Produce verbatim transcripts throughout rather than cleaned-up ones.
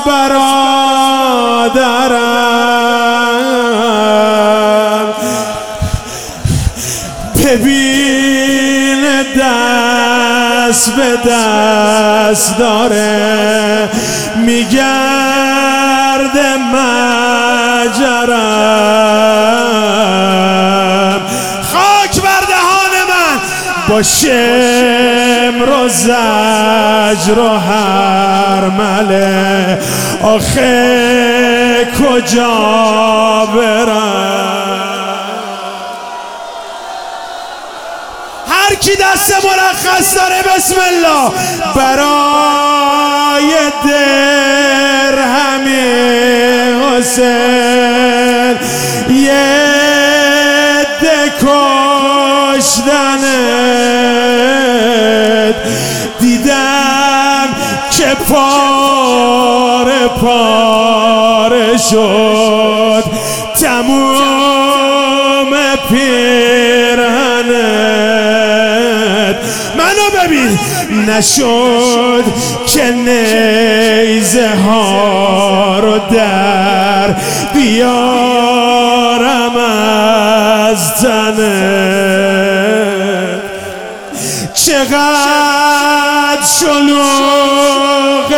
برادرم، ببین دست به دست داره میگرده مجرم. خاک بر دهان من با شمر و زجر و هرمله، آخه کجا برم؟ هر کی دست مرخص داره بسم الله. برای درهمی حسین یه ده کشتنت، دیدم که پاره پاره شد تموم پیرهنت. منو ببین نشد که نیزه ها رو در بیارم از تنت. چقدر شلوغ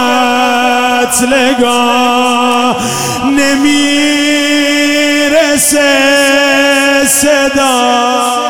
قتلگاه نمیرسه صدا،